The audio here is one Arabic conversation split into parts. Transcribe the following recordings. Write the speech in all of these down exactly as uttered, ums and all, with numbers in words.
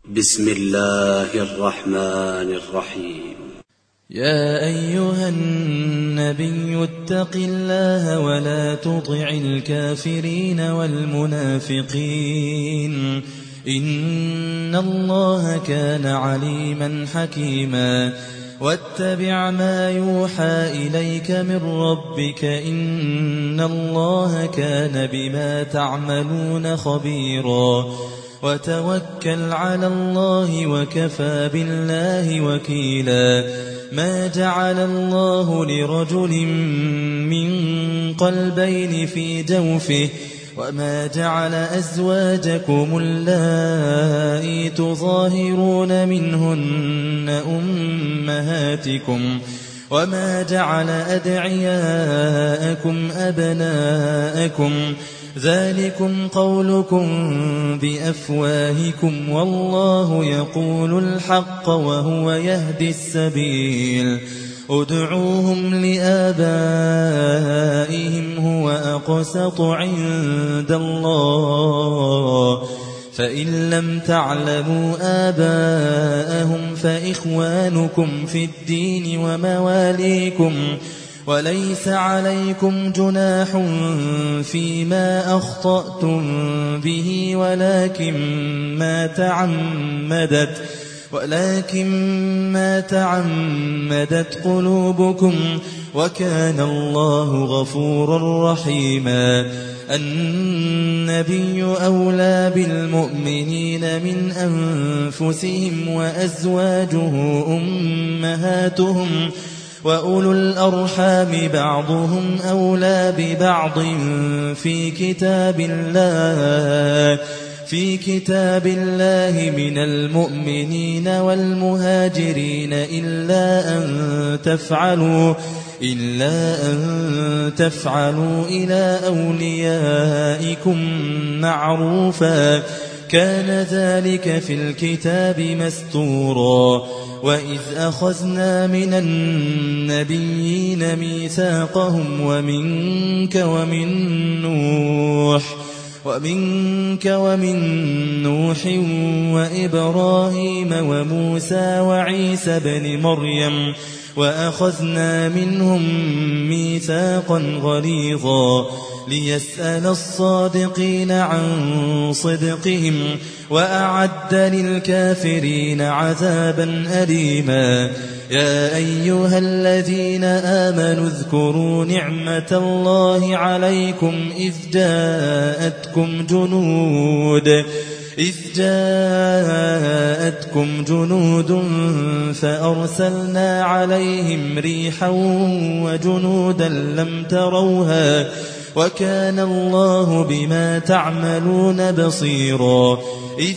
بسم الله الرحمن الرحيم. يا أيها النبي اتق الله ولا تطع الكافرين والمنافقين إن الله كان عليما حكيما. واتبع ما يوحى إليك من ربك إن الله كان بما تعملون خبيرا. وتوكل على الله وكفى بالله وكيلا. ما جعل الله لرجل من قلبين في جوفه وما جعل أزواجكم اللائي تظاهرون منهن أمهاتكم وما جعل أدعياءكم أبناءكم ذلكم قولكم بأفواهكم والله يقول الحق وهو يهدي السبيل. ادعوهم لآبائهم هو أقسط عند الله فإن لم تعلموا آباءهم فإخوانكم في الدين ومواليكم وليس عليكم جناح فيما أخطأتم به ولكن ما تعمدت ولكن ما تعمدت قلوبكم وكان الله غفورا رحيما. النبي أولى بالمؤمنين من أنفسهم وأزواجه أمهاتهم وأولو الأرحام بعضهم أولى ببعض في كتاب الله في كتاب الله من المؤمنين والمهاجرين إلا أن تفعلوا إلا أن تفعلوا إلى أوليائكم معروفا كان ذلك في الكتاب مستورا. وإذ أخذنا من النبيين ميثاقهم ومنك ومن نوح ومنك ومن نوح وإبراهيم وموسى وعيسى بن مريم وأخذنا منهم ميثاقا غليظا ليسأل الصادقين عن صدقهم وأعد للكافرين عذابا أليما. يا أيها الذين آمنوا اذكروا نعمة الله عليكم إذ جاءتكم جنود إذ جاءتكم جنود فأرسلنا عليهم ريحا وجنودا لم تروها وكان الله بما تعملون بصيرا. إذ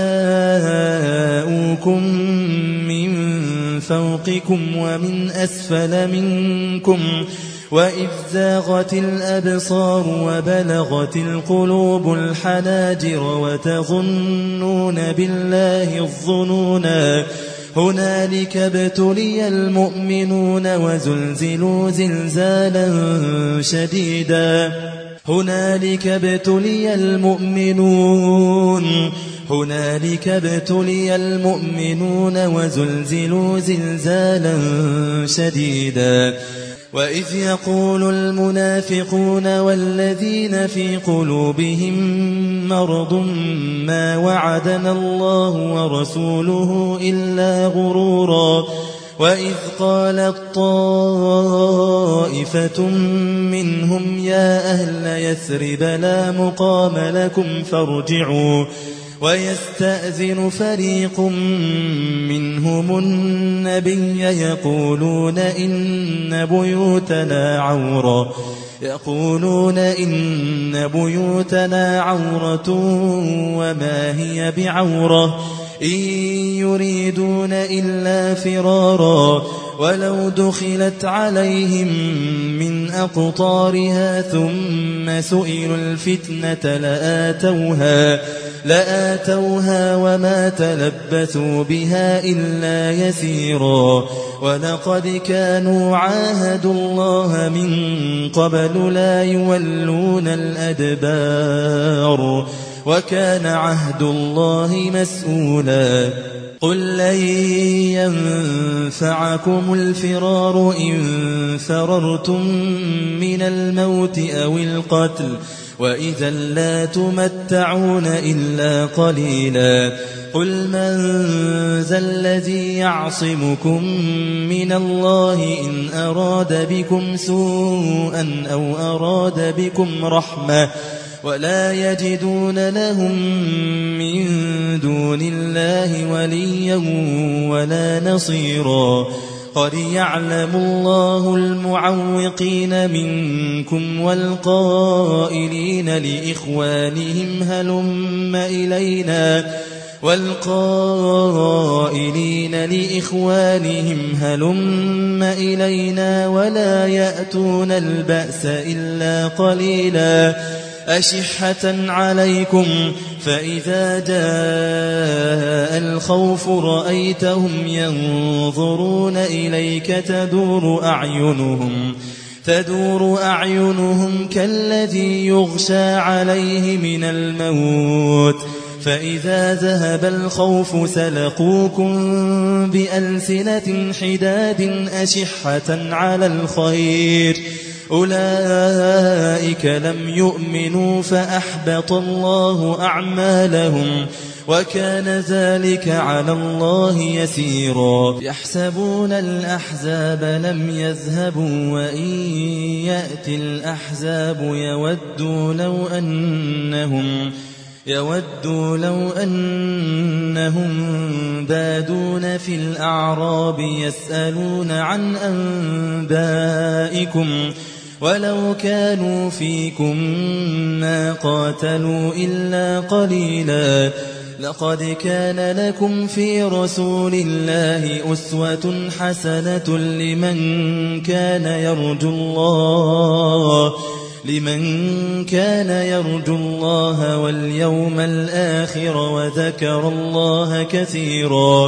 جاءوكم من فوقكم ومن أسفل منكم وإذ زاغت الأبصار وبلغت القلوب الحناجر وتظنون بالله الظنونا هنالك ابتلي المؤمنون وزلزلوا زلزالا شديدا هنالك ابتلي المؤمنون هنالك ابتلي المؤمنون وزلزلوا زلزالا شديدا. وإذ يقول المنافقون والذين في قلوبهم مرض ما وعدنا الله ورسوله إلا غرورا. وإذ قالت طائفة منهم يا أهل يثرب لا مقام لكم فارجعوا ويستأذن فريق منهم النبي يقولون إن بيوتنا عورة يقولون إن بيوتنا عورة وما هي بعورة إن يريدون إلا فرارا ولو دخلت عليهم من أقطارها ثم سئلوا الفتنة لآتوها لآتوها وما تلبثوا بها إلا يسيرا. ولقد كانوا عاهدوا الله من قبل لا يولون الأدبار وكان عهد الله مسؤولا قل لن ينفعكم الفرار إن فررتم من الموت أو القتل وإذا لا تمتعون إلا قليلا قل من ذا الذي يعصمكم من الله إن أراد بكم سوءا أو أراد بكم رحمة ولا يجدون لهم من دون الله وليا ولا نصيرا قد يعلم الله المعوقين منكم والقائلين لإخوانهم هلم إلينا والقائلين لإخوانهم هلم إلينا ولا يأتون البأس إلا قليلا أشحة عليكم فإذا جاء الخوف رأيتهم ينظرون إليك تدور أعينهم تدور أعينهم كالذي يغشى عليه من الموت فإذا ذهب الخوف سلقوكم بألسنة حداد أشحة على الخير أولئك لم يؤمنوا فأحبط الله أعمالهم وكان ذلك على الله يسيرا يحسبون الأحزاب لم يذهبوا وإن يأتي الأحزاب يودوا لو أنهم يودوا لو أنهم بادون في الأعراب يسألون عن أنبائكم ولو كانوا فيكم ما قاتلوا إلا قليلا لقد كان لكم في رسول الله أسوة حسنة لمن كان يرجو الله لمن كان يرجو الله واليوم الآخر وذكر الله كثيرا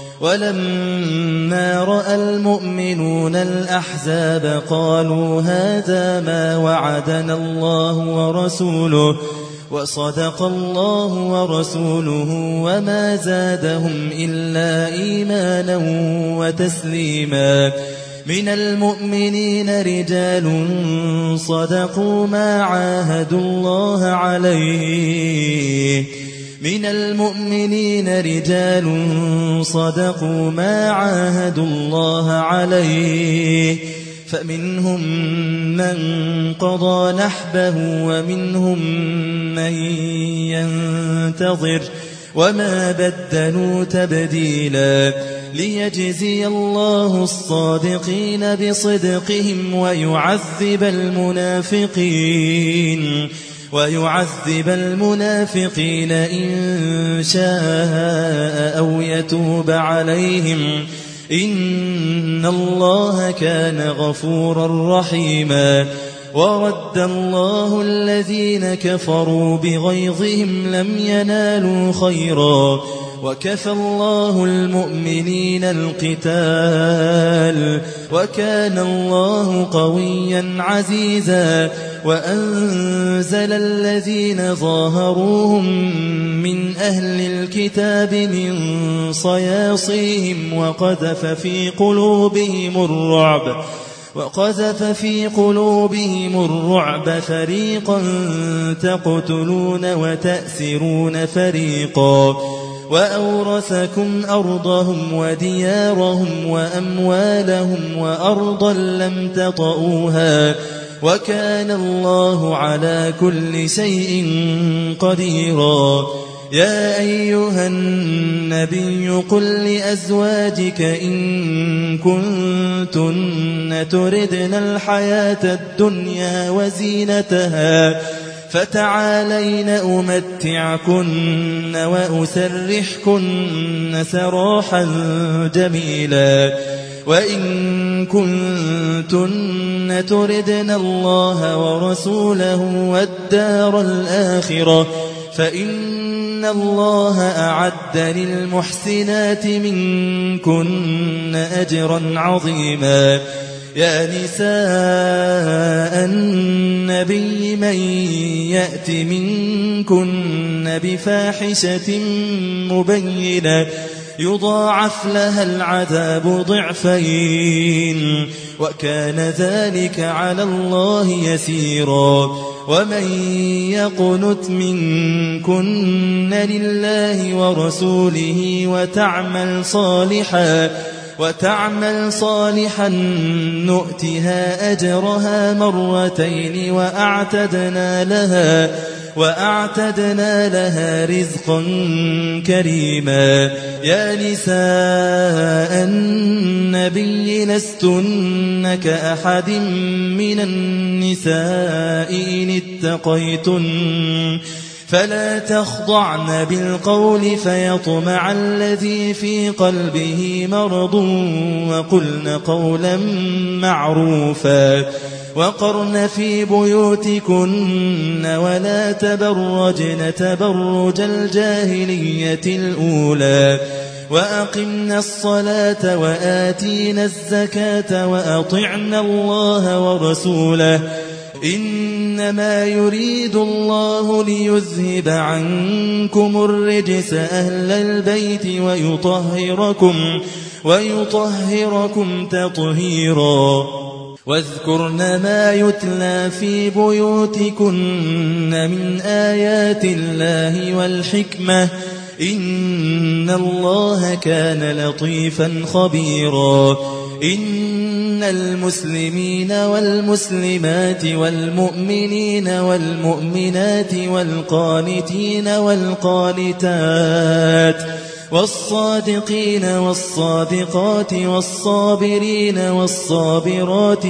ولما رأى المؤمنون الأحزاب قالوا هذا ما وعدنا الله ورسوله وصدق الله ورسوله وما زادهم إلا إيمانا وتسليما من المؤمنين رجال صدقوا ما عاهدوا الله عليه من المؤمنين رجال صدقوا ما عاهدوا الله عليه فمنهم من قضى نحبه ومنهم من ينتظر وما بدلوا تبديلا ليجزي الله الصادقين بصدقهم ويعذب المنافقين ويعذب المنافقين إن شاء أو يتوب عليهم إن الله كان غفورا رحيما ورد الله الذين كفروا بغيظهم لم ينالوا خيرا وكفى الله المؤمنين القتال وكان الله قويا عزيزا وأنزل الذين ظاهروهم من أهل الكتاب من صياصيهم وقذف في قلوبهم الرعب وقذف في قلوبهم الرعب فريقا تقتلون وتأسرون فريقا وأورثكم أرضهم وديارهم وأموالهم وأرضا لم تطئوها وكان الله على كل شيء قديرا يا أيها النبي قل لأزواجك إن كنتن تردن الحياة الدنيا وزينتها فتعالين أمتعكن وأسرحكن سراحا جميلا وإن كنتن تردن الله ورسوله والدار الآخرة فإن الله أعد للمحسنات منكن أجرا عظيما يا نساء النبي من يأت منكن بفاحشة مبينة يضاعف لها العذاب ضعفين وكان ذلك على الله يسيرا ومن يقنت منكن لله ورسوله وتعمل صالحا وتعمل صالحا نؤتها أجرها مرتين وأعتدنا لها وأعتدنا لها رزقا كريما يا نساء النبي لستن كأحد من النساء إن اتقيتن فلا تخضعن بالقول فيطمع الذي في قلبه مرض وقلن قولا معروفا وقرن في بيوتكن ولا تبرجن تبرج الجاهلية الأولى وأقمنا الصلاة وآتينا الزكاة وأطعنا الله ورسوله إنما يريد الله ليذهب عنكم الرجس أهل البيت ويطهركم ويطهركم تطهيرا واذكرن ما يتلى في بيوتكن من آيات الله والحكمة إن الله كان لطيفا خبيرا إن المسلمين والمسلمات والمؤمنين والمؤمنات والقانتين والقانتات والصادقين والصادقات والصابرين والصابرات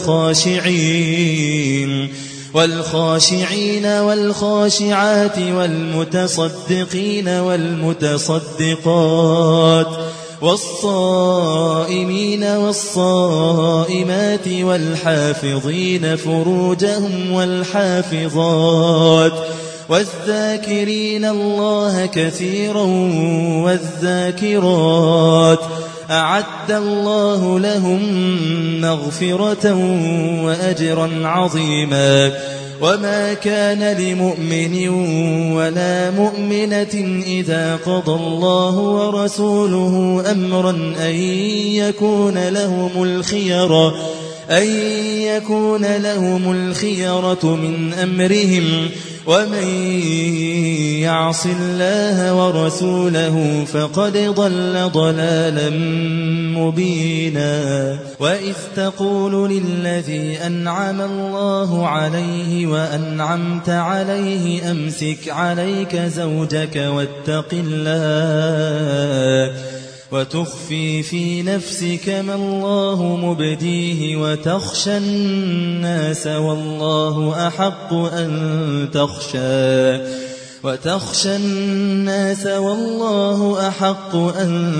والخاشعين والخاشعين والخاشعات والمتصدقين والمتصدقات والصائمين والصائمات والحافظين فروجهم والحافظات والذاكرين الله كثيرا والذاكرات أعد الله لهم مغفرة وأجرا عظيما وما كان لمؤمن ولا مؤمنة إذا قضى الله ورسوله أمرا أن يكون لهم الخيرة أن يكون لهم الخيرة من أمرهم ومن يعص الله ورسوله فقد ضل ضلالا مبينا وإذ تقول للذي أنعم الله عليه وأنعمت عليه أمسك عليك زوجك واتق الله وتخفي في نفسك ما الله مبديه وتخشى الناس والله أحق أن تخشى وتخشى الناس والله أحق أن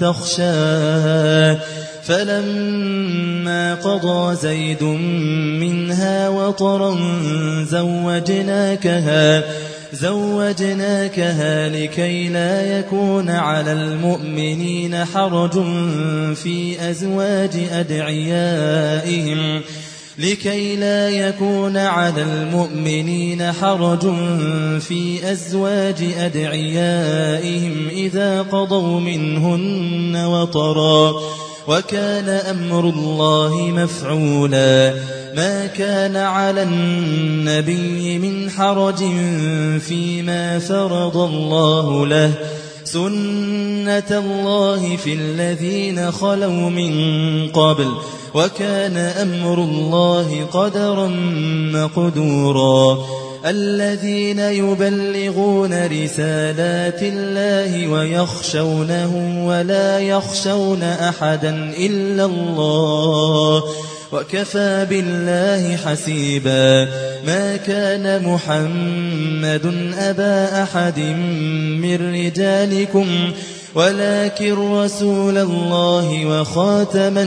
تخشى فلما قضى زيد منها وطرا زوجناكها زوجناكها لكي لا يكون على المؤمنين حرج في أزواج أدعيائهم لكي لا يكون على المؤمنين حرج في أزواج أدعيائهم إذا قضوا منهن وطرا وكان أمر الله مفعولا ما كان على النبي من حرج فيما فرض الله له سنة الله في الذين خلوا من قبل وكان أمر الله قدرا مقدورا الذين يبلغون رسالات الله ويخشونه ولا يخشون أحدا إلا الله وكفى بالله حسيبا ما كان محمد أبا أحد من رجالكم ولكن رسول الله وخاتم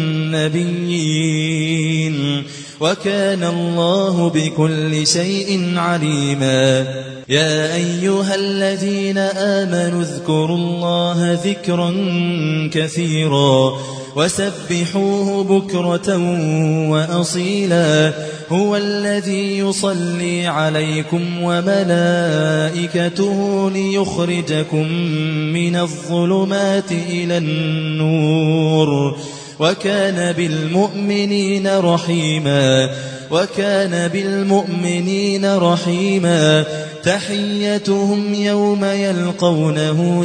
النبيين وكان الله بكل شيء عليما يا أيها الذين آمنوا اذكروا الله ذكرا كثيرا وسبحوه بكرة وأصيلا هو الذي يصلي عليكم وملائكته ليخرجكم من الظلمات إلى النور وكان بالمؤمنين رحيما وكان بالمؤمنين رحيما تحيتهم يوم يلقونه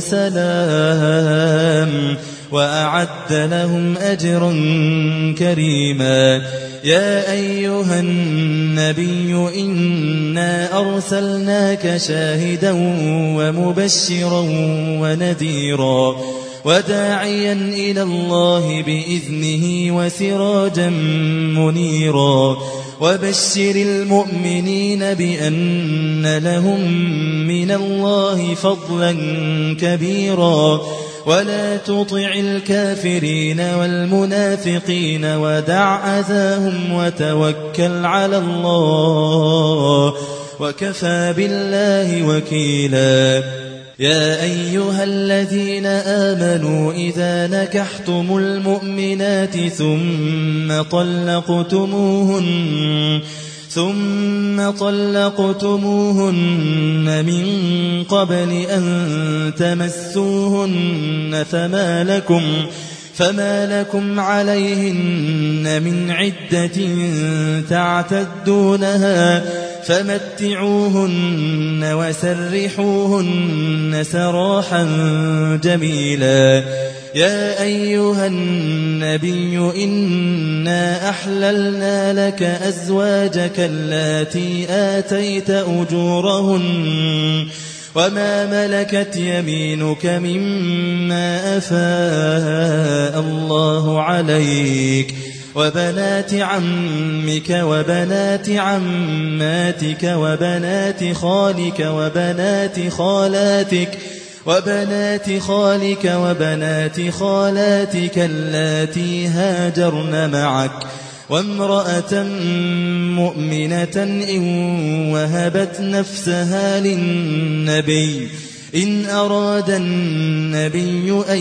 سلام وأعد لهم أجرا كريما يا أيها النبي إنا أرسلناك شاهدا ومبشرا ونذيرا وداعيا إلى الله بإذنه وسراجا منيرا وبشر المؤمنين بأن لهم من الله فضلا كبيرا ولا تطع الكافرين والمنافقين ودع أذاهم وتوكل على الله وكفى بالله وكيلا يا أيها الذين آمنوا إذا نكحتم المؤمنات ثم طلقتموهن ثم طلقتموهن من قبل أن تمسوهن فما لكم فما لكم عليهن من عدة تعتدونها فمتعوهن وسرحوهن سراحا جميلا يا أيها النبي إنا أحللنا لك أزواجك اللاتي آتيت أجورهن وما ملكت يمينك مما أفاء الله عليك وبنات عمك وبنات عماتك وبنات خالك وبنات خالاتك وبنات خالك وبنات خالاتك اللاتي هاجرن معك وامرأة مؤمنة إن وهبت نفسها للنبي إن أراد النبي أن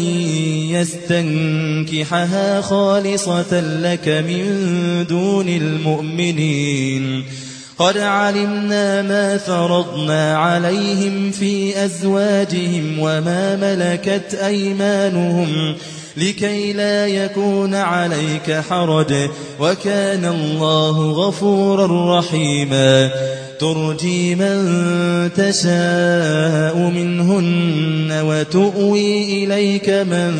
يستنكحها خالصة لك من دون المؤمنين قد علمنا ما فرضنا عليهم في أزواجهم وما ملكت أيمانهم لكي لا يكون عليك حرج وكان الله غفورا رحيما ترجي من تشاء منهن وتؤوي إليك من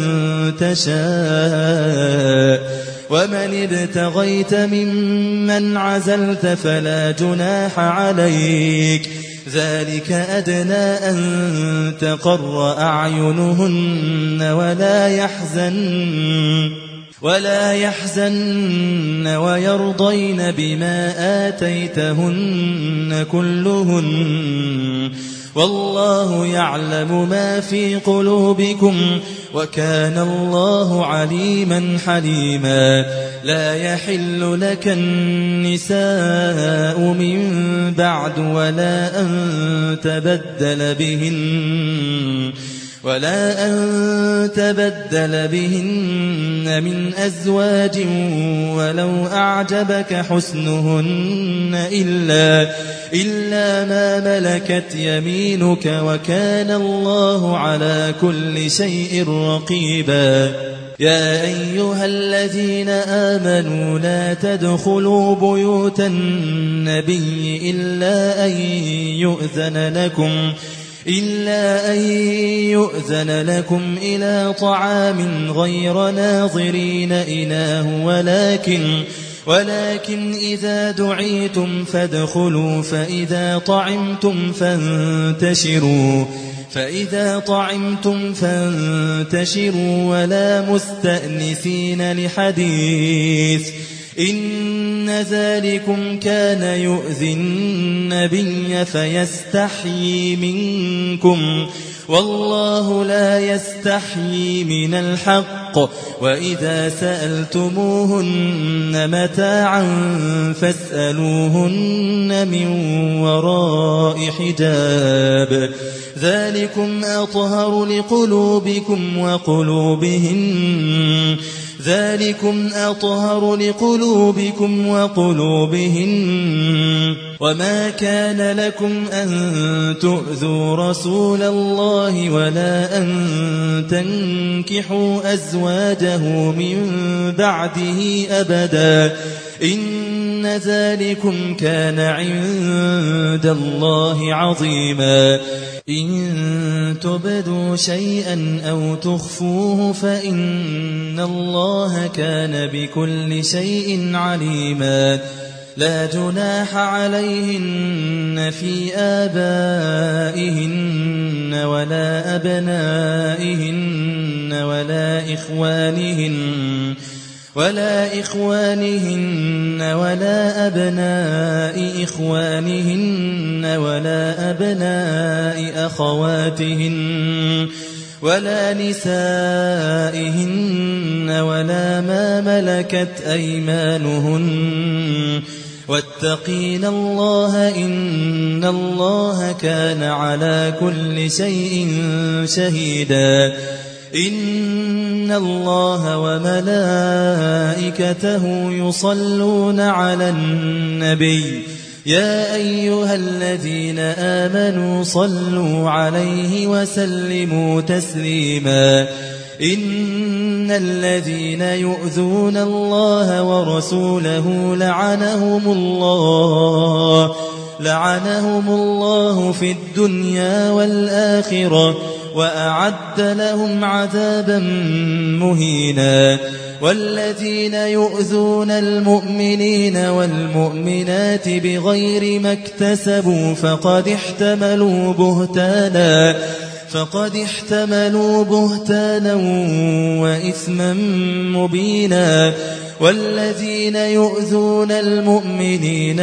تشاء ومن ابتغيت ممن عزلت فلا جناح عليك ذلك أدنى أن تقر أعينهن ولا يحزن ولا يحزن ويرضين بما آتيتهن كلهن والله يعلم ما في قلوبكم وكان الله عليما حليما لا يحل لك النساء من بعد ولا أن تبدل بهن ولا أن تبدل بهن من أزواج ولو أعجبك حسنهن إلا, إلا ما ملكت يمينك وكان الله على كل شيء رقيبا يا أيها الذين آمنوا لا تدخلوا بيوت النبي إلا أن يؤذن لكم إلا أن يؤذن لكم إلى طعام غير ناظرين إناه ولكن ولكن إذا دعيتم فادخلوا فإذا طعمتم فانتشروا فإذا طعمتم فانتشروا ولا مستأنسين لحديث إن ذلكم كان يؤذي النبي فيستحيي منكم والله لا يستحيي من الحق وإذا سألتموهن متاعا فاسألوهن من وراء حجاب ذلكم أطهر لقلوبكم وقلوبهم ذلكم أطهر لقلوبكم وقلوبهم وما كان لكم أن تؤذوا رسول الله ولا أن تنكحوا أزواجه من بعده أبدا إن ذلكم كان عند الله عظيما إن تبدوا شيئا أو تخفوه فإن الله كان بكل شيء عليما لا جناح عليهن في آبائهن ولا أبنائهن ولا إخوانهن ولا إخوانهن ولا أبناء إخوانهن ولا أبناء أخواتهن ولا نسائهن ولا ما ملكت أيمانهن واتقين الله إن الله كان على كل شيء شهيدا إن الله وملائكته يصلون على النبي يا أيها الذين آمنوا صلوا عليه وسلموا تسليما إن الذين يؤذون الله ورسوله لعنهم الله لعنهم الله في الدنيا والآخرة وأعد لهم عذابا مهينا والذين يؤذون المؤمنين والمؤمنات بغير ما اكتسبوا فقد احتملوا بهتانا فقد احتملوا بهتانا وإثما مبينا والذين يؤذون المؤمنين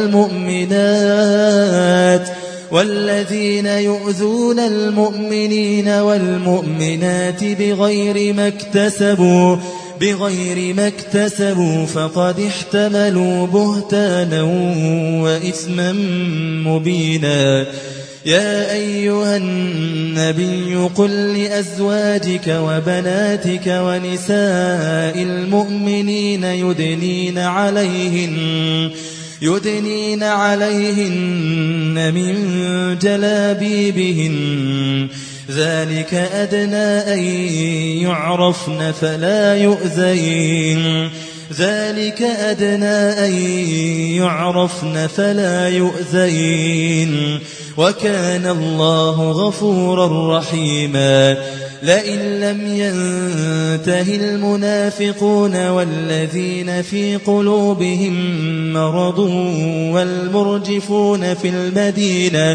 والمؤمنات والذين يؤذون المؤمنين والمؤمنات بغير ما اكتسبوا بغير ما اكتسبوا فقد احتملوا بهتانا وإثما مبينا يا أيها النبي قل لأزواجك وبناتك ونساء المؤمنين يدنين عليهن يدنين عليهن من جلابيبهن ذلك أدنى أن يعرفن فلا يؤذين ذلك أدنى أن يعرفن فلا يؤذين وكان الله غفورا رحيما لئن لم ينته المنافقون والذين في قلوبهم مرض والمرجفون في المدينة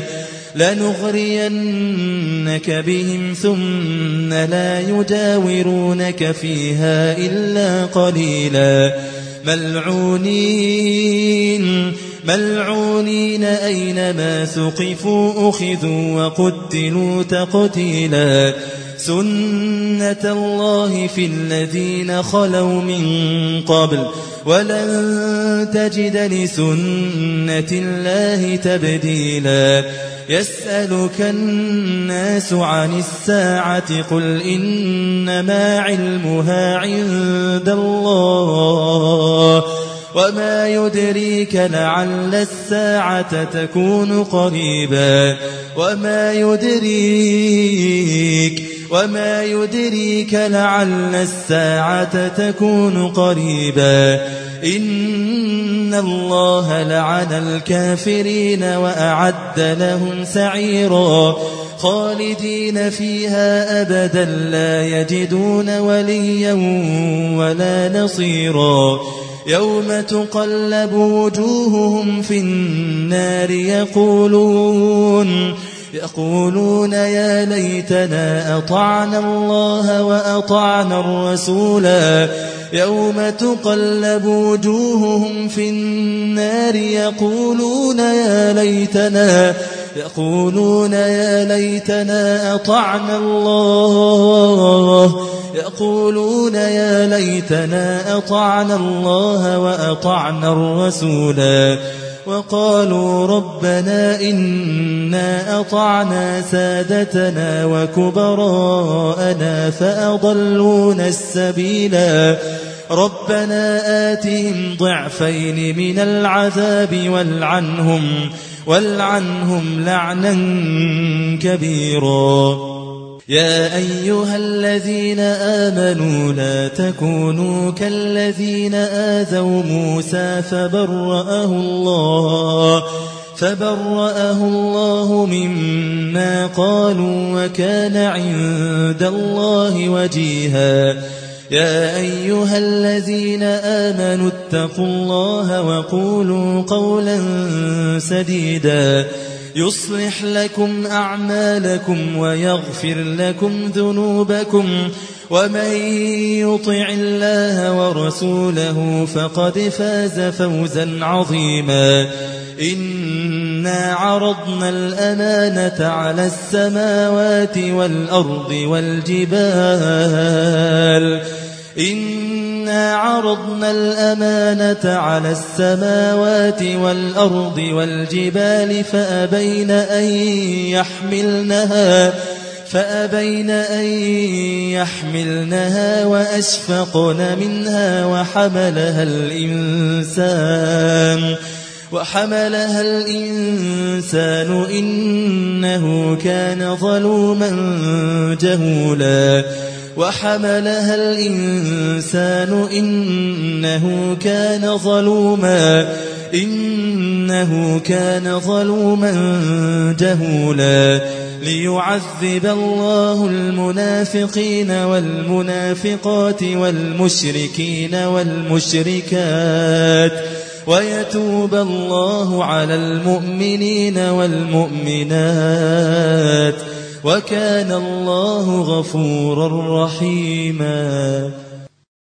لنغرينك بهم ثم لا يجاورونك فيها إلا قليلا ملعونين ملعونين أينما ثقفوا أخذوا وقتلوا تقتيلا سنة الله في الذين خلوا من قبل ولن تجد لسنة الله تبديلا يسألك الناس عن الساعة قل إنما علمها عند الله وما يدريك لعل الساعة تكون قريبا وما يدريك وما يدريك لعل الساعة تكون قريبا إن الله لعن الكافرين وأعد لهم سعيرا خالدين فيها أبدا لا يجدون وليا ولا نصيرا يوم تقلب وجوههم في النار يقولون يقولون يا ليتنا أطعنا الله وأطعنا الرسولا يوم تقلب وجوههم في النار يقولون يا ليتنا يقولون يا ليتنا أطعنا الله يقولون يا ليتنا أطعنا الله وأطعنا الرسولا وقالوا ربنا إنا أطعنا سادتنا وكبراءنا فأضلونا السبيلا ربنا آتهم ضعفين من العذاب والعنهم, والعنهم لعنا كبيرا يا أيها الذين آمنوا لا تكونوا كالذين آذوا موسى فبرأه الله فبرأه الله مما قالوا وكان عند الله وجيها يا أيها الذين آمنوا اتقوا الله وقولوا قولا سديدا يصلح لكم أعمالكم ويغفر لكم ذنوبكم ومن يطع الله ورسوله فقد فاز فوزا عظيما إنا عرضنا الأمانة على السماوات والأرض والجبال إنا عرضنا الأمانة على السماوات والأرض والجبال فأبين أن يحملنها فأبين أن يحملنها وأشفقن منها وحملها الإنسان وحملها الإنسان إنه كان ظلوما جهولا وحملها الإنسان إنه كان ظلوما إنه كان ظلوما جهولا ليعذب الله المنافقين والمنافقات والمشركين والمشركات ويتوب الله على المؤمنين والمؤمنات وكان الله غفورا رحيما